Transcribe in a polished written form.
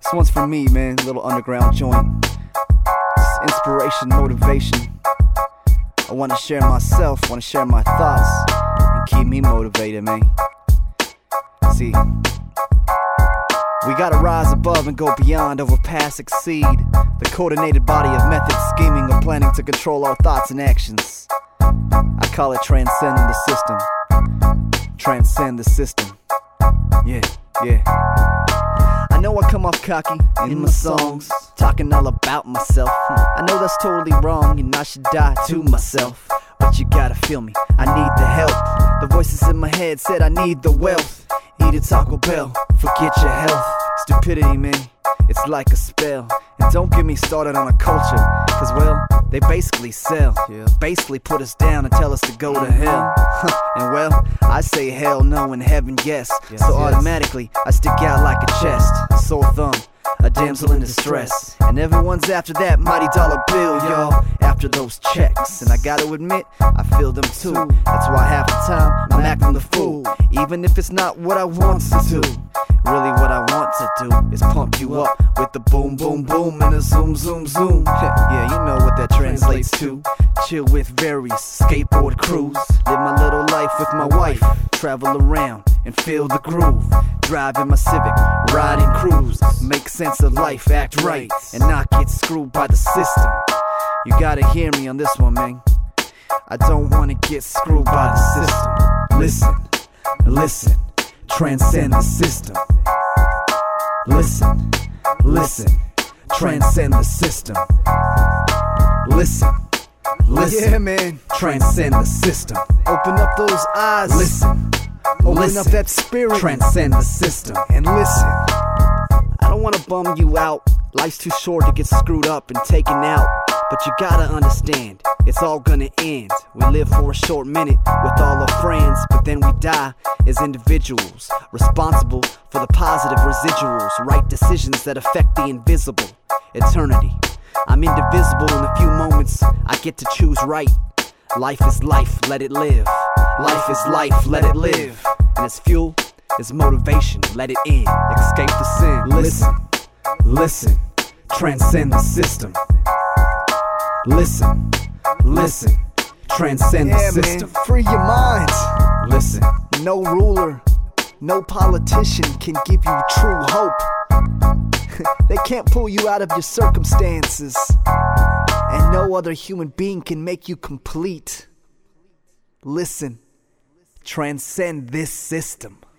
This one's for me, man. Little underground joint. It's inspiration, motivation. I wanna share myself, wanna share my thoughts, and keep me motivated, man. See, we gotta rise above and go beyond, overpass, exceed the coordinated body of method, scheming, or planning to control our thoughts and actions. I call it transcending the system. Transcend the system. Yeah, yeah. I know I come off cocky in my songs, talking all about myself. I know that's totally wrong and I should die to myself, but you gotta feel me, I need the help. The voices in my head said I need the wealth. Eat a Taco Bell, forget your health. Stupidity, man, it's like a spell. And don't get me started on a culture, cause well, they basically sell, basically put us down and tell us to go to hell. And well, I say hell no and heaven yes, so automatically I stick out like a chest, a sore thumb, a damsel in distress. And everyone's after that mighty dollar bill, y'all, after those checks. And I gotta admit, I feel them too. That's why half the time I'm acting the fool, even if it's not what I want to do. Really what I want to do is pump you up with the boom boom boom and a zoom zoom zoom. Yeah, you know what that translates to. Chill with various skateboard crews, live my little life with my wife, travel around and feel the groove. Drive in my Civic, ride and cruise, make sense of life, act right, and not get screwed by the system. You gotta hear me on this one, man. I don't wanna get screwed by the system. Listen, listen, transcend the system. Listen, listen, transcend the system. Listen, listen, yeah, man, transcend the system. Open up those eyes. Listen, open up that spirit. Transcend the system. And listen, I don't wanna bum you out. Life's too short to get screwed up and taken out. But you gotta understand, it's all gonna end. We live for a short minute with all our friends, but then we die as individuals, responsible for the positive residuals, right decisions that affect the invisible. Eternity, I'm indivisible in a few moments, I get to choose right. Life is life, let it live. Life is life, let it live. And its fuel is motivation, let it in. Escape the sin. Listen, listen, transcend the system. Listen, listen, transcend the system. Man, free your mind. Listen, no ruler, no politician can give you true hope. They can't pull you out of your circumstances, and no other human being can make you complete. Listen, transcend this system.